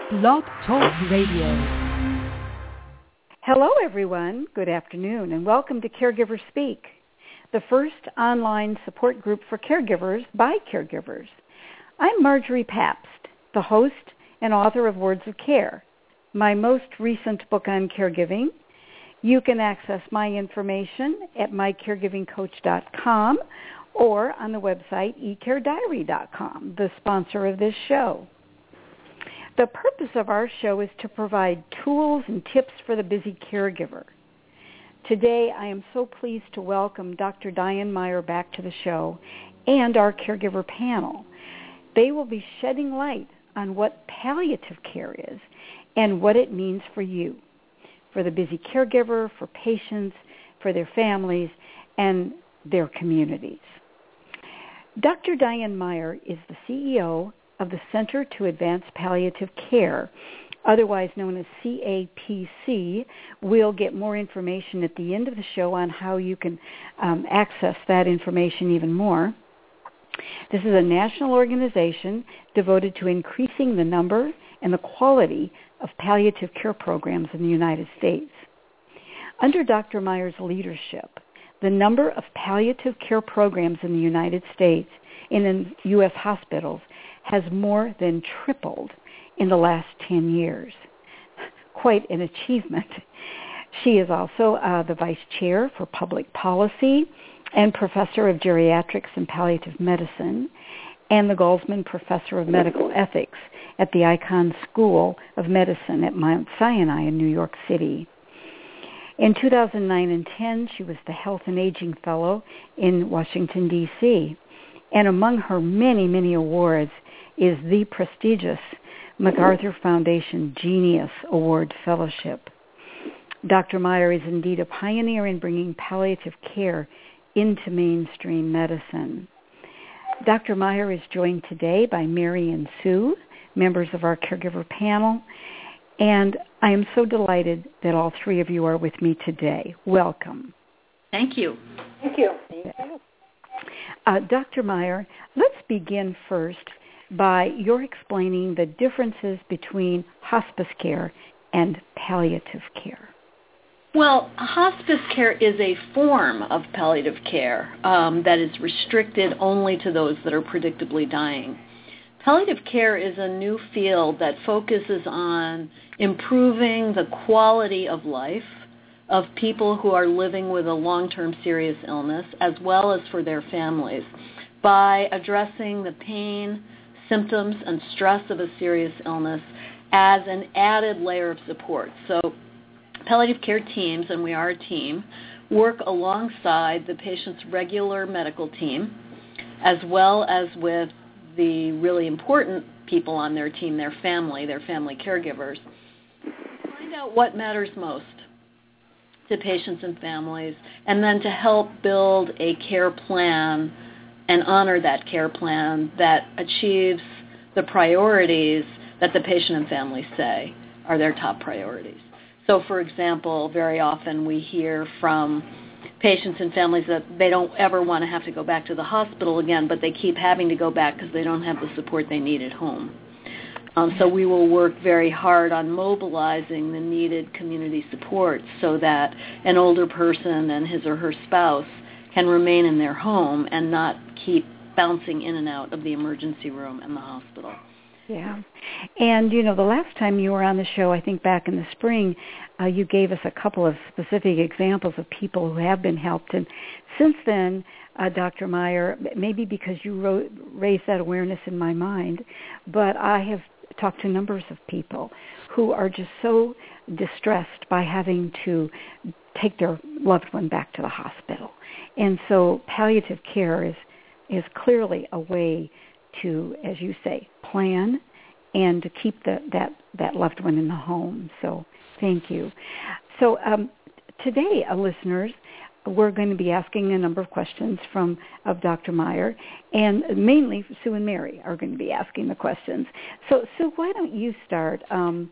Blog Talk Radio. Hello, everyone. Good afternoon, and welcome to Caregivers Speak, the first online support group for caregivers by caregivers. I'm Marjorie Pabst, the host and author of Words of Care, my most recent book on caregiving. You can access my information at mycaregivingcoach.com or on the website ecarediary.com, the sponsor of this show. The purpose of our show is to provide tools and tips for the busy caregiver. Today, I am so pleased to welcome Dr. Diane Meyer back to the show and our caregiver panel. They will be shedding light on what palliative care is and what it means for you, for the busy caregiver, for patients, for their families, and their communities. Dr. Diane Meyer is the CEO of the Center to Advance Palliative Care, otherwise known as CAPC. We'll get more information at the end of the show on how you can access that information even more. This is a national organization devoted to increasing the number and the quality of palliative care programs in the United States. Under Dr. Meyer's leadership, the number of palliative care programs in the United States and in U.S. hospitals has more than tripled in the last 10 years. Quite an achievement. She is also the Vice Chair for Public Policy and Professor of Geriatrics and Palliative Medicine and the Goldsman Professor of Medical Ethics at the Icahn School of Medicine at Mount Sinai in New York City. In 2009 and 10, she was the Health and Aging Fellow in Washington, D.C., and among her many, many awards is the prestigious MacArthur Foundation Genius Award Fellowship. Dr. Meyer is indeed a pioneer in bringing palliative care into mainstream medicine. Dr. Meyer is joined today by Mary and Sue, members of our caregiver panel, and I am so delighted that all three of you are with me today. Welcome. Thank you. Thank you. Dr. Meyer, let's begin first by your explaining the differences between hospice care and palliative care. Well, hospice care is a form of palliative care that is restricted only to those that are predictably dying. Palliative care is a new field that focuses on improving the quality of life of people who are living with a long-term serious illness, as well as for their families, by addressing the pain, symptoms, and stress of a serious illness as an added layer of support. So palliative care teams, and we are a team, work alongside the patient's regular medical team, as well as with the really important people on their team, their family caregivers, to find out what matters most to patients and families, and then to help build a care plan and honor that care plan that achieves the priorities that the patient and family say are their top priorities. So, for example, very often we hear from patients and families that they don't ever want to have to go back to the hospital again, but they keep having to go back because they don't have the support they need at home. So we will work very hard on mobilizing the needed community support so that an older person and his or her spouse can remain in their home and not keep bouncing in and out of the emergency room and the hospital. Yeah. And, the last time you were on the show, I think back in the spring, you gave us a couple of specific examples of people who have been helped. And since then, Dr. Meyer, maybe because you raised that awareness in my mind, but I have talked to numbers of people who are just so distressed by having to take their loved one back to the hospital. And so palliative care is clearly a way to, as you say, plan and to keep that loved one in the home. So thank you. So today, listeners, we're going to be asking a number of questions of Dr. Meyer, and mainly Sue and Mary are going to be asking the questions. So Sue, why don't you start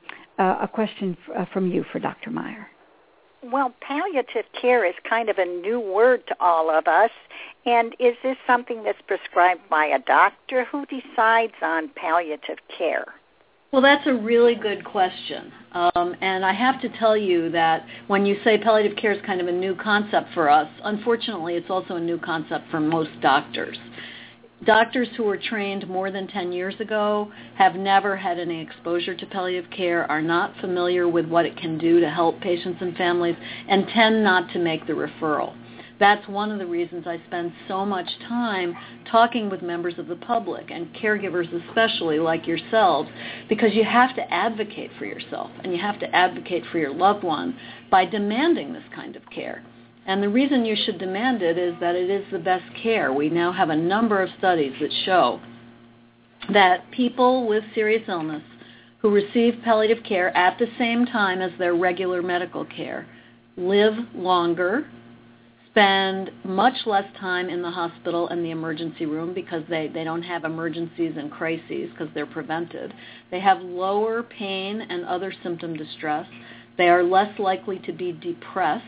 a question from you for Dr. Meyer? Well, palliative care is kind of a new word to all of us. And is this something that's prescribed by a doctor? Who decides on palliative care? Well, that's a really good question. And I have to tell you that when you say palliative care is kind of a new concept for us, unfortunately, it's also a new concept for most doctors. Doctors who were trained more than 10 years ago have never had any exposure to palliative care, are not familiar with what it can do to help patients and families, and tend not to make the referral. That's one of the reasons I spend so much time talking with members of the public and caregivers especially like yourselves, because you have to advocate for yourself and you have to advocate for your loved one by demanding this kind of care. And the reason you should demand it is that it is the best care. We now have a number of studies that show that people with serious illness who receive palliative care at the same time as their regular medical care live longer, spend much less time in the hospital and the emergency room because they don't have emergencies and crises because they're prevented. They have lower pain and other symptom distress. They are less likely to be depressed.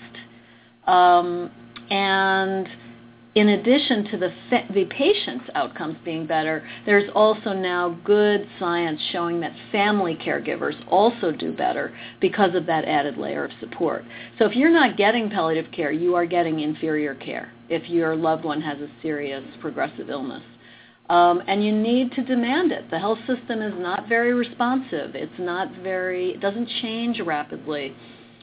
And in addition to the patient's outcomes being better, there's also now good science showing that family caregivers also do better because of that added layer of support. So if you're not getting palliative care, you are getting inferior care if your loved one has a serious progressive illness. And you need to demand it. The health system is not very responsive. It doesn't change rapidly.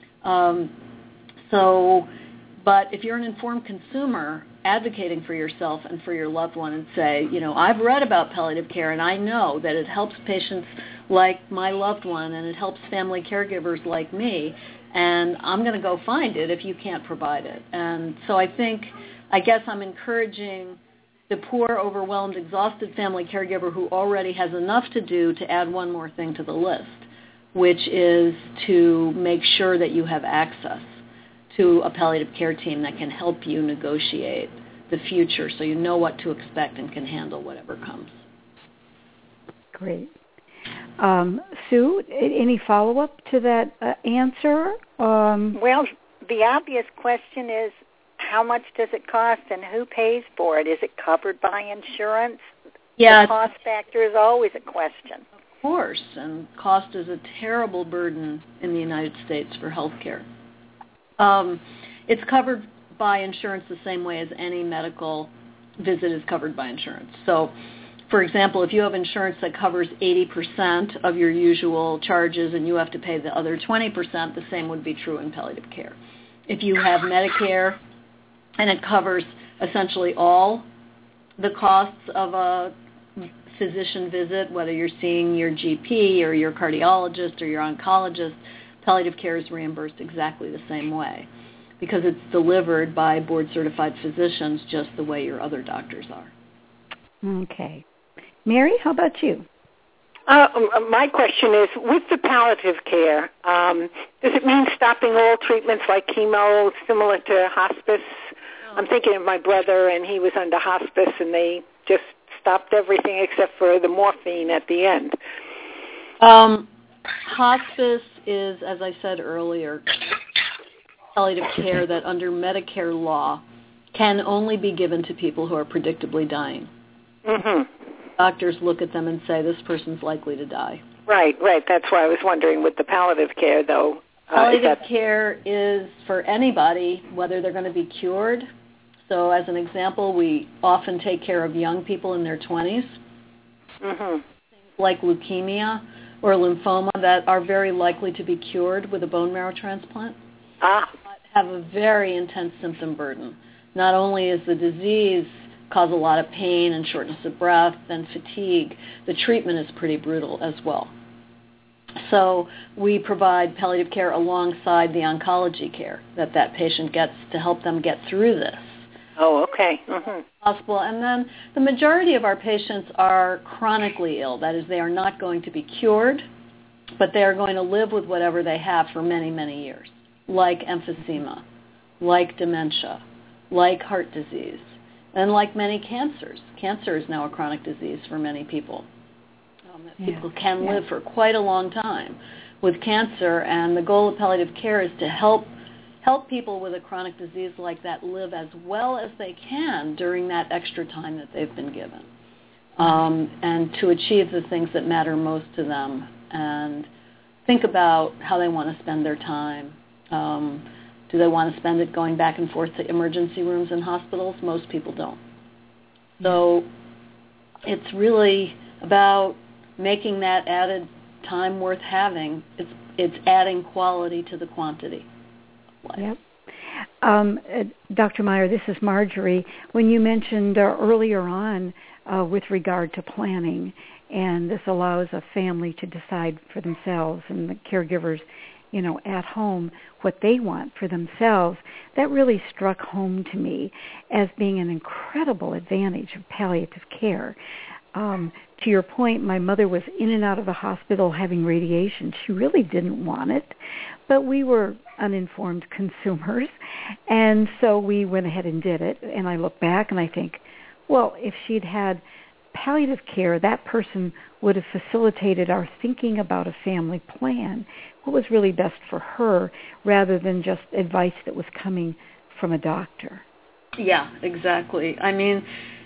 But if you're an informed consumer, advocating for yourself and for your loved one and say, I've read about palliative care and I know that it helps patients like my loved one and it helps family caregivers like me, and I'm going to go find it if you can't provide it. And so I guess I'm encouraging the poor, overwhelmed, exhausted family caregiver who already has enough to do to add one more thing to the list, which is to make sure that you have access to a palliative care team that can help you negotiate the future so you know what to expect and can handle whatever comes. Great. Sue, any follow-up to that answer? Well, the obvious question is, how much does it cost and who pays for it? Is it covered by insurance? Yeah. The cost factor is always a question. Of course, and cost is a terrible burden in the United States for health care. It's covered by insurance the same way as any medical visit is covered by insurance. So, for example, if you have insurance that covers 80% of your usual charges and you have to pay the other 20%, the same would be true in palliative care. If you have Medicare and it covers essentially all the costs of a physician visit, whether you're seeing your GP or your cardiologist or your oncologist, palliative care is reimbursed exactly the same way because it's delivered by board-certified physicians just the way your other doctors are. Okay. Mary, how about you? My question is, with the palliative care, does it mean stopping all treatments like chemo, similar to hospice? I'm thinking of my brother, and he was under hospice, and they just stopped everything except for the morphine at the end. Hospice is, as I said earlier, palliative care that under Medicare law can only be given to people who are predictably dying. Mm-hmm. Doctors look at them and say, this person's likely to die. Right. That's why I was wondering with the palliative care, though. Palliative care is for anybody, whether they're going to be cured. So as an example, we often take care of young people in their 20s, mm-hmm. like leukemia or lymphoma that are very likely to be cured with a bone marrow transplant, but have a very intense symptom burden. Not only is the disease cause a lot of pain and shortness of breath and fatigue, the treatment is pretty brutal as well. So we provide palliative care alongside the oncology care that patient gets to help them get through this. Oh, okay. Mm-hmm. Possible. And then the majority of our patients are chronically ill. That is, they are not going to be cured, but they are going to live with whatever they have for many, many years, like emphysema, like dementia, like heart disease, and like many cancers. Cancer is now a chronic disease for many people. People can live for quite a long time with cancer, and the goal of palliative care is to help people with a chronic disease like that live as well as they can during that extra time that they've been given, and to achieve the things that matter most to them and think about how they want to spend their time. Do they want to spend it going back and forth to emergency rooms and hospitals? Most people don't. So it's really about making that added time worth having. It's adding quality to the quantity of life. Yep. Dr. Meyer, this is Marjorie. When you mentioned earlier on with regard to planning, and this allows a family to decide for themselves and the caregivers, at home what they want for themselves, that really struck home to me as being an incredible advantage of palliative care. To your point, my mother was in and out of the hospital having radiation. She really didn't want it, but we were uninformed consumers, and so we went ahead and did it. And I look back and I think, well, if she'd had palliative care, that person would have facilitated our thinking about a family plan, what was really best for her, rather than just advice that was coming from a doctor. Yeah, exactly. I mean,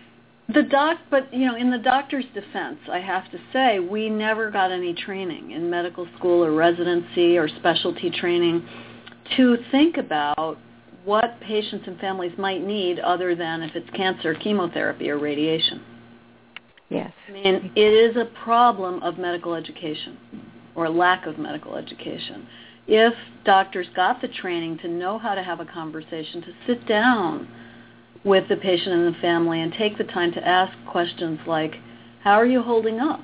but in the doctor's defense, I have to say, we never got any training in medical school or residency or specialty training to think about what patients and families might need other than, if it's cancer, chemotherapy or radiation. Yes. I mean, it is a problem of medical education or lack of medical education. If doctors got the training to know how to have a conversation, to sit down with the patient and the family and take the time to ask questions like, how are you holding up?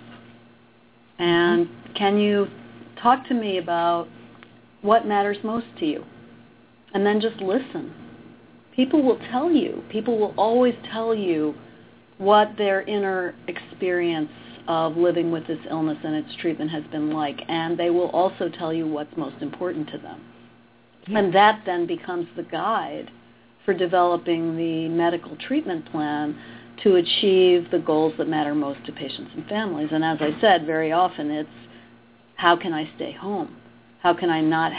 And can you talk to me about what matters most to you? And then just listen. People will tell you. People will always tell you what their inner experience of living with this illness and its treatment has been like, and they will also tell you what's most important to them. Yeah. And that then becomes the guide for developing the medical treatment plan to achieve the goals that matter most to patients and families. And as I said, very often it's, how can I stay home? How can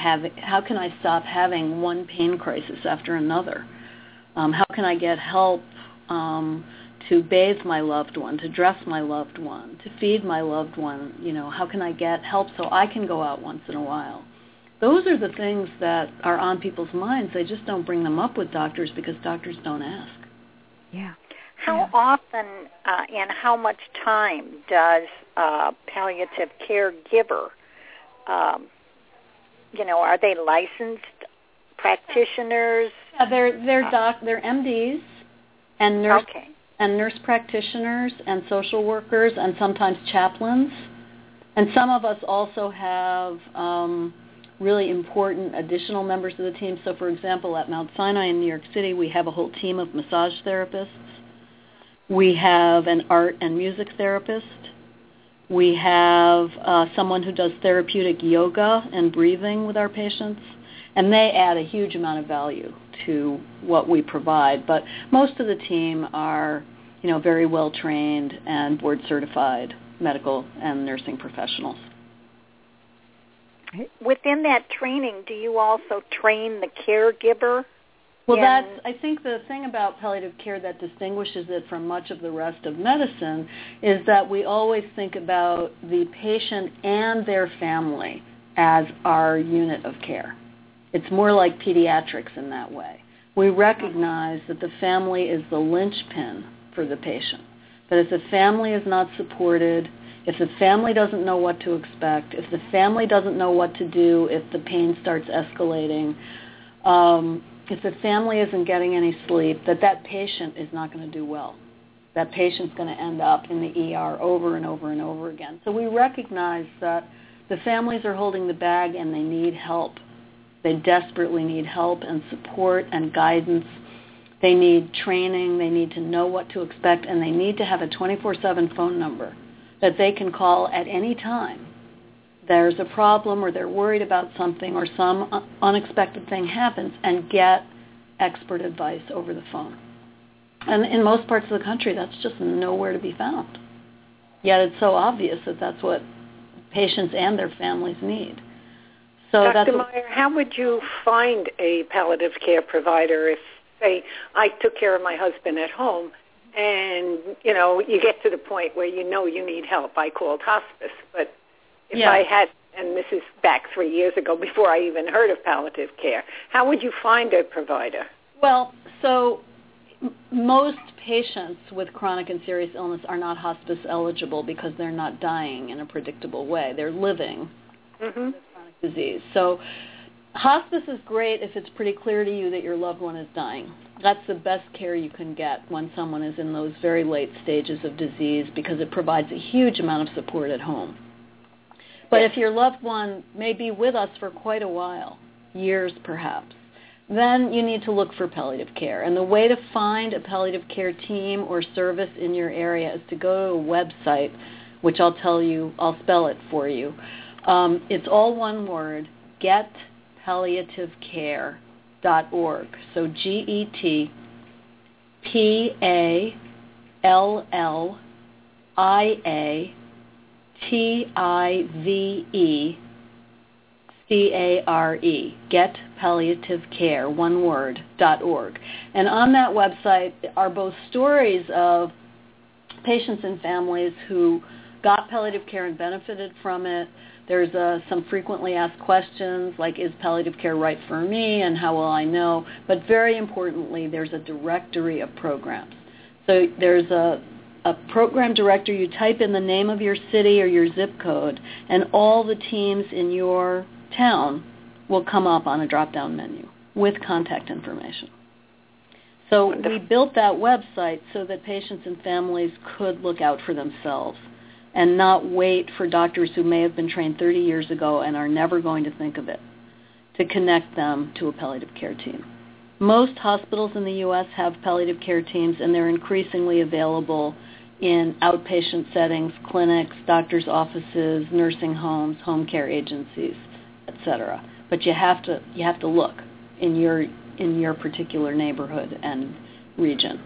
I stop having one pain crisis after another? How can I get help to bathe my loved one, to dress my loved one, to feed my loved one? How can I get help so I can go out once in a while? Those are the things that are on people's minds. They just don't bring them up with doctors because doctors don't ask. Yeah. How often and how much time does a palliative care giver, are they licensed practitioners? Yeah, they're MDs and nurse practitioners and social workers and sometimes chaplains. And some of us also have really important additional members of the team. So, for example, at Mount Sinai in New York City, we have a whole team of massage therapists. We have an art and music therapist. We have someone who does therapeutic yoga and breathing with our patients. And they add a huge amount of value to what we provide. But most of the team are, very well trained and board certified medical and nursing professionals. Within that training, do you also train the caregiver? Well, I think the thing about palliative care that distinguishes it from much of the rest of medicine is that we always think about the patient and their family as our unit of care. It's more like pediatrics in that way. We recognize that the family is the linchpin for the patient. That if the family is not supported, if the family doesn't know what to expect, if the family doesn't know what to do if the pain starts escalating, if the family isn't getting any sleep, that patient is not going to do well. That patient's going to end up in the ER over and over and over again. So we recognize that the families are holding the bag and they need help. They desperately need help and support and guidance. They need training. They need to know what to expect, and they need to have a 24/7 phone number that they can call at any time. There's a problem or they're worried about something or some unexpected thing happens, and get expert advice over the phone. And in most parts of the country, that's just nowhere to be found. Yet it's so obvious that that's what patients and their families need. So Dr. Meyer, how would you find a palliative care provider if, say, I took care of my husband at home and, you get to the point where you need help? I called hospice, but if if I had, and this is back 3 years ago before I even heard of palliative care, how would you find a provider? Well, so most patients with chronic and serious illness are not hospice eligible because they're not dying in a predictable way. They're living with chronic disease. So hospice is great if it's pretty clear to you that your loved one is dying. That's the best care you can get when someone is in those very late stages of disease because it provides a huge amount of support at home. But if your loved one may be with us for quite a while, years perhaps, then you need to look for palliative care. And the way to find a palliative care team or service in your area is to go to a website, which I'll tell you, I'll spell it for you. It's all one word, getpalliativecare.org. So GetPalliativecare, getpalliativecare, one word, .org. And on that website are both stories of patients and families who got palliative care and benefited from it. There's some frequently asked questions like, is palliative care right for me and how will I know? But very importantly, there's a directory of programs. So there's a program directory. You type in the name of your city or your zip code, and all the teams in your town will come up on a drop-down menu with contact information. So we built that website so that patients and families could look out for themselves and not wait for doctors who may have been trained 30 years ago and are never going to think of it to connect them to a palliative care team. Most hospitals in the U.S. have palliative care teams, and they're increasingly available in outpatient settings, clinics, doctors' offices, nursing homes, home care agencies, etc. But you have to look in your particular neighborhood and region.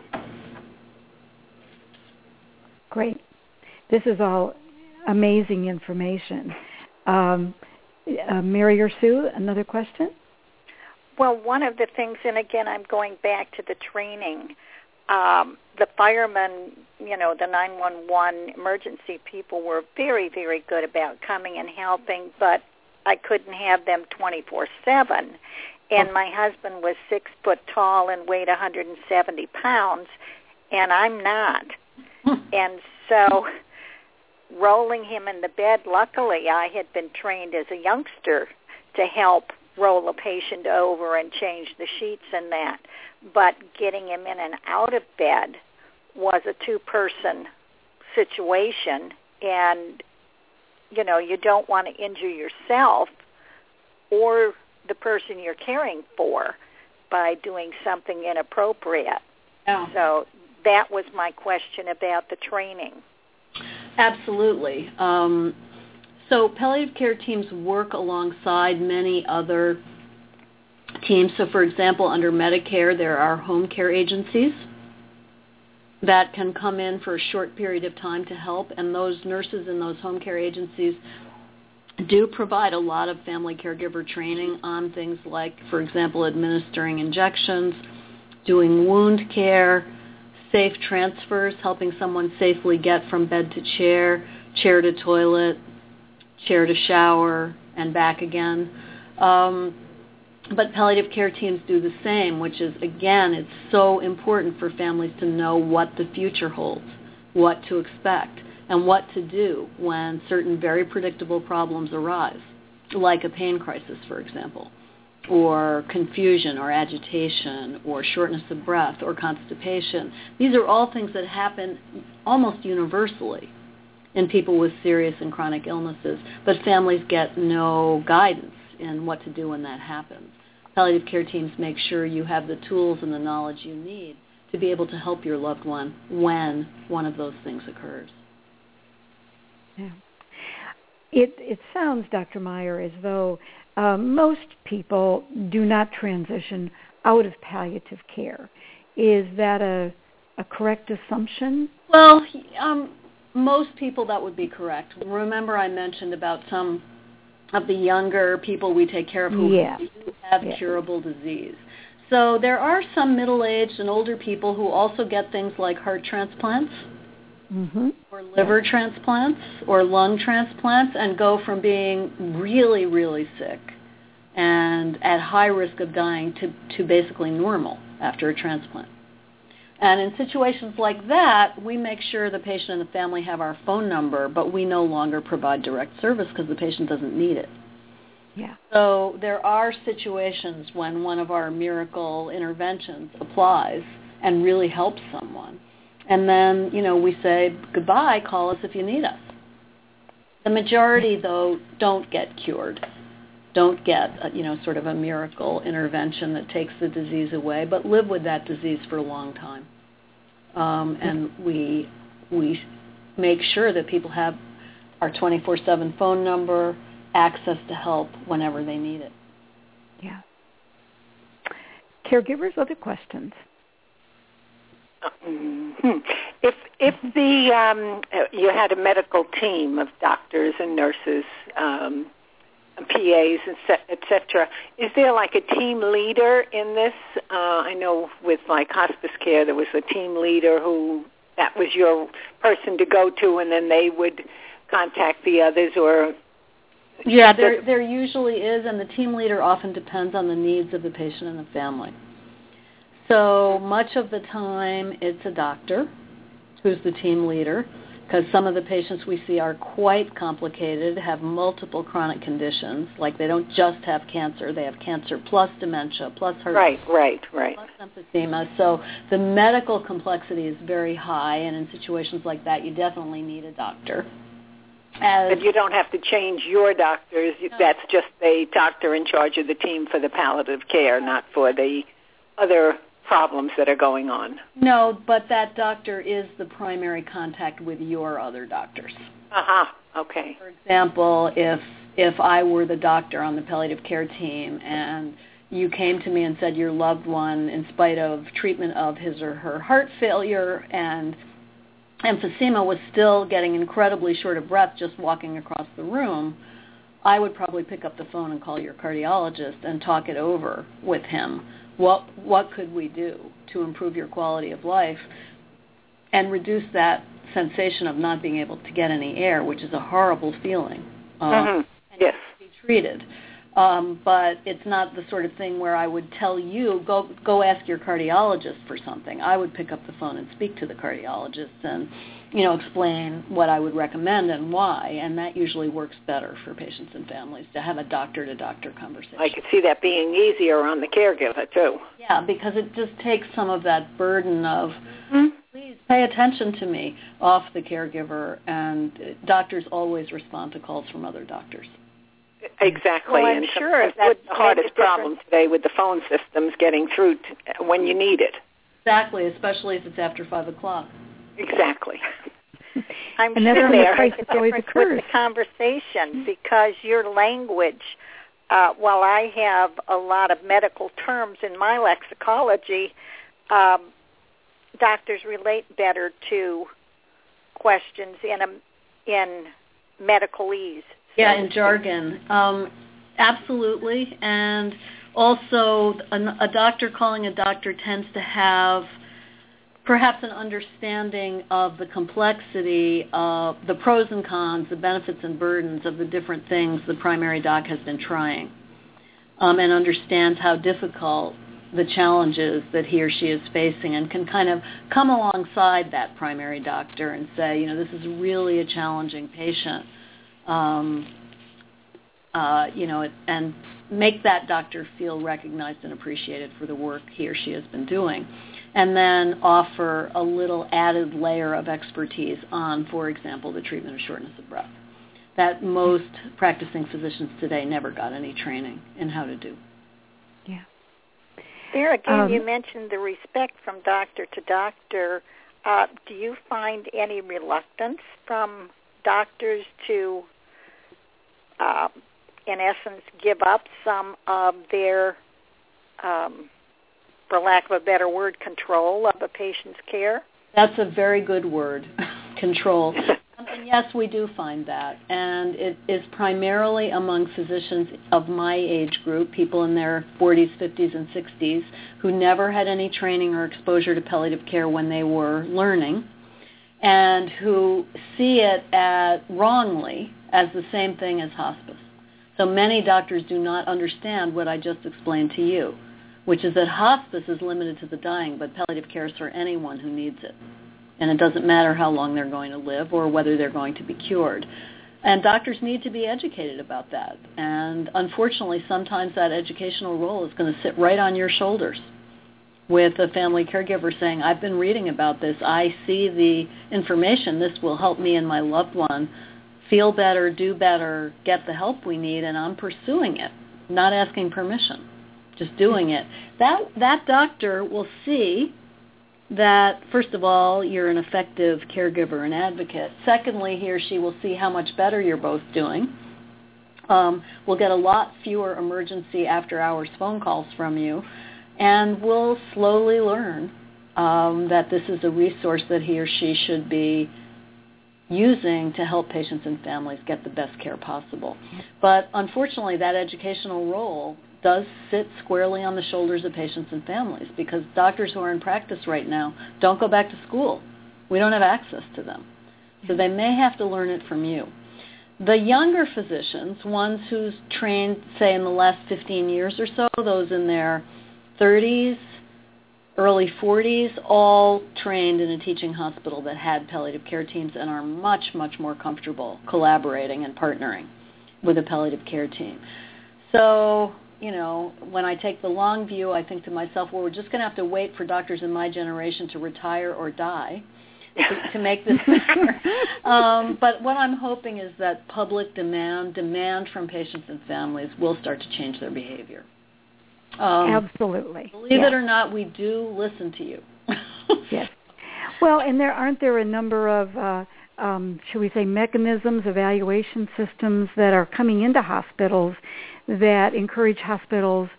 Great. This is all amazing information. Mary or Sue, another question? Well, one of the things, and again, I'm going back to the training. The firemen, the 911 emergency people were very, very good about coming and helping, but I couldn't have them 24/7. And my husband was 6 foot tall and weighed 170 pounds, and I'm not. And so rolling him in the bed, luckily I had been trained as a youngster to help roll a patient over and change the sheets and that. But getting him in and out of bed was a two-person situation, and, you don't want to injure yourself or the person you're caring for by doing something inappropriate. Oh. So that was my question about the training. Absolutely. So palliative care teams work alongside many other teams. So, for example, under Medicare, there are home care agencies that can come in for a short period of time to help, and those nurses in those home care agencies do provide a lot of family caregiver training on things like, for example, administering injections, doing wound care, safe transfers, helping someone safely get from bed to chair to toilet, chair to shower, and back again. But palliative care teams do the same, which is, again, it's so important for families to know what the future holds, what to expect, and what to do when certain very predictable problems arise, like a pain crisis, for example, or confusion or agitation or shortness of breath or constipation. These are all things that happen almost universally in people with serious and chronic illnesses, but families get no guidance in what to do when that happens. Palliative care teams make sure you have the tools and the knowledge you need to be able to help your loved one when one of those things occurs. Yeah. It sounds, Dr. Meyer, as though most people do not transition out of palliative care. Is that a correct assumption? Well, most people, that would be correct. Remember I mentioned about some of the younger people we take care of who do have curable disease. So there are some middle-aged and older people who also get things like heart transplants or liver transplants or lung transplants, and go from being really, really sick and at high risk of dying to basically normal after a transplant. And in situations like that, we make sure the patient and the family have our phone number, but we no longer provide direct service because the patient doesn't need it. Yeah. So there are situations when one of our miracle interventions applies and really helps someone. And then, we say, goodbye, call us if you need us. The majority, though, don't get cured, don't get, sort of a miracle intervention that takes the disease away, but live with that disease for a long time. And we make sure that people have our 24/7 phone number, access to help whenever they need it. Yeah. Caregivers, other questions? If you had a medical team of doctors and nurses, PAs, et cetera, is there like a team leader in this? I know with like hospice care, there was a team leader that was your person to go to, and then they would contact the others, or... Yeah, there usually is, and the team leader often depends on the needs of the patient and the family. So much of the time, it's a doctor who's the team leader, because some of the patients we see are quite complicated, have multiple chronic conditions, like they don't just have cancer, they have cancer plus dementia, plus heart right, plus emphysema. So the medical complexity is very high, and in situations like that, you definitely need a doctor. But you don't have to change your doctors. No. That's just a doctor in charge of the team for the palliative care, not for the other problems that are going on. No, but that doctor is the primary contact with your other doctors. Okay. For example, if I were the doctor on the palliative care team and you came to me and said your loved one, in spite of treatment of his or her heart failure and emphysema, was still getting incredibly short of breath just walking across the room, I would probably pick up the phone and call your cardiologist and talk it over with him. What could we do to improve your quality of life and reduce that sensation of not being able to get any air, which is a horrible feeling. And yes. It needs to be treated. But it's not the sort of thing where I would tell you, go ask your cardiologist for something. I would pick up the phone and speak to the cardiologist and, explain what I would recommend and why. And that usually works better for patients and families, to have a doctor-to-doctor conversation. I could see that being easier on the caregiver, too. Yeah, because it just takes some of that burden of, please pay attention to me, off the caregiver. And doctors always respond to calls from other doctors. Exactly. Well, I'm sure that's the hardest problem today with the phone systems, getting through when you need it. Exactly, especially if it's after 5 o'clock. Exactly. I'm and sure that's when there the crisis always occurs. With the conversation, because your language, while I have a lot of medical terms in my lexicology, doctors relate better to questions in medical ease. Yeah, in jargon. Absolutely. And also, a doctor calling a doctor tends to have perhaps an understanding of the complexity of the pros and cons, the benefits and burdens of the different things the primary doc has been trying, and understands how difficult the challenges that he or she is facing, and can kind of come alongside that primary doctor and say, this is really a challenging patient. And make that doctor feel recognized and appreciated for the work he or she has been doing. And then offer a little added layer of expertise on, for example, the treatment of shortness of breath, that most practicing physicians today never got any training in how to do. Yeah. There again, you mentioned the respect from doctor to doctor. Do you find any reluctance from doctors to, in essence, give up some of their, for lack of a better word, control of a patient's care? That's a very good word, control. And yes, we do find that. And it is primarily among physicians of my age group, people in their 40s, 50s, and 60s, who never had any training or exposure to palliative care when they were learning, and who see it wrongly as the same thing as hospice. So many doctors do not understand what I just explained to you, which is that hospice is limited to the dying, but palliative care is for anyone who needs it. And it doesn't matter how long they're going to live or whether they're going to be cured. And doctors need to be educated about that. And unfortunately, sometimes that educational role is going to sit right on your shoulders with a family caregiver saying, I've been reading about this. I see the information. This will help me and my loved one feel better, do better, get the help we need, and I'm pursuing it, not asking permission, just doing it. That doctor will see that, first of all, you're an effective caregiver and advocate. Secondly, he or she will see how much better you're both doing. We'll get a lot fewer emergency after-hours phone calls from you, and we'll slowly learn that this is a resource that he or she should be using to help patients and families get the best care possible. But unfortunately, that educational role does sit squarely on the shoulders of patients and families, because doctors who are in practice right now don't go back to school. We don't have access to them. So they may have to learn it from you. The younger physicians, ones who's trained, say, in the last 15 years or so, those in their 30s, early 40s, all trained in a teaching hospital that had palliative care teams and are much, much more comfortable collaborating and partnering with a palliative care team. So, when I take the long view, I think to myself, well, we're just going to have to wait for doctors in my generation to retire or die to make this better. But what I'm hoping is that public demand from patients and families will start to change their behavior. Absolutely. Believe it or not, we do listen to you. Yes. Well, and aren't there a number of, shall we say, mechanisms, evaluation systems that are coming into hospitals that encourage hospitals,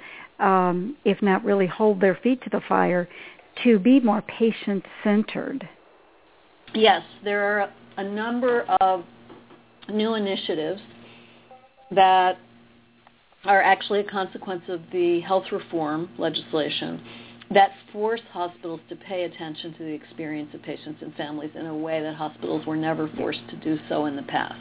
if not really hold their feet to the fire, to be more patient-centered? Yes, there are a number of new initiatives that are actually a consequence of the health reform legislation that force hospitals to pay attention to the experience of patients and families in a way that hospitals were never forced to do so in the past.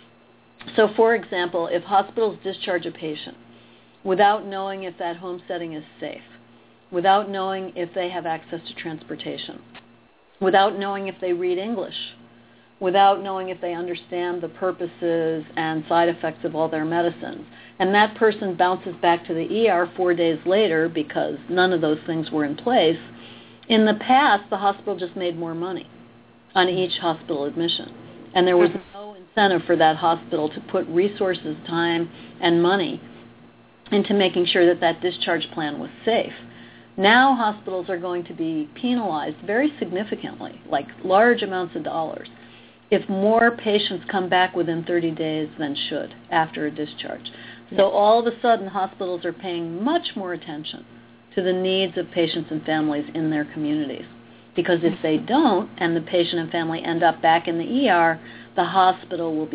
So, for example, if hospitals discharge a patient without knowing if that home setting is safe, without knowing if they have access to transportation, without knowing if they read English, without knowing if they understand the purposes and side effects of all their medicines, and that person bounces back to the ER 4 days later because none of those things were in place, in the past, the hospital just made more money on each hospital admission. And there was no incentive for that hospital to put resources, time, and money into making sure that that discharge plan was safe. Now hospitals are going to be penalized very significantly, like large amounts of dollars, if more patients come back within 30 days than should after a discharge. So all of a sudden, hospitals are paying much more attention to the needs of patients and families in their communities. Because if they don't, and the patient and family end up back in the ER, the hospital will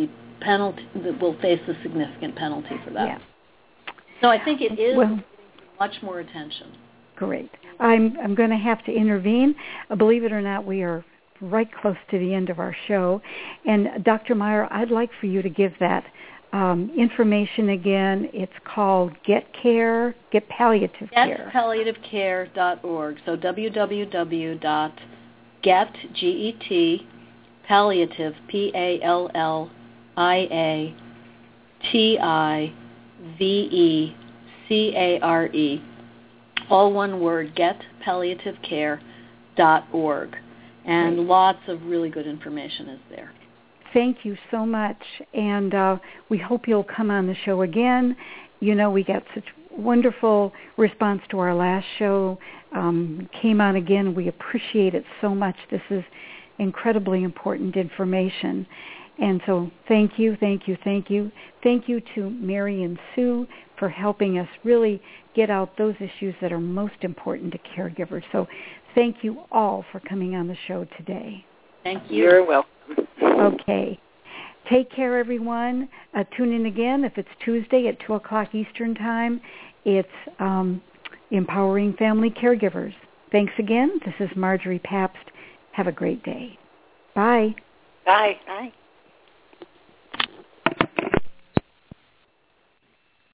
face a significant penalty for that. Yeah. So I think it is much more attention. Great. I'm going to have to intervene. Believe it or not, we are right close to the end of our show. And Dr. Meyer, I'd like for you to give that information again. It's called Get Palliative Care. GetPalliativeCare.org. So www.get, palliative, PALLIATIVECARE, all one word, getPalliativeCare.org. And lots of really good information is there. Thank you so much, and we hope you'll come on the show again. We got such wonderful response to our last show. Came on again. We appreciate it so much. This is incredibly important information. And so thank you, thank you, thank you. Thank you to Mary and Sue for helping us really get out those issues that are most important to caregivers. So thank you all for coming on the show today. Thank you. You're welcome. Okay. Take care, everyone. Tune in again if it's Tuesday at 2 o'clock Eastern Time. It's Empowering Family Caregivers. Thanks again. This is Marjorie Pabst. Have a great day. Bye. Bye. Bye.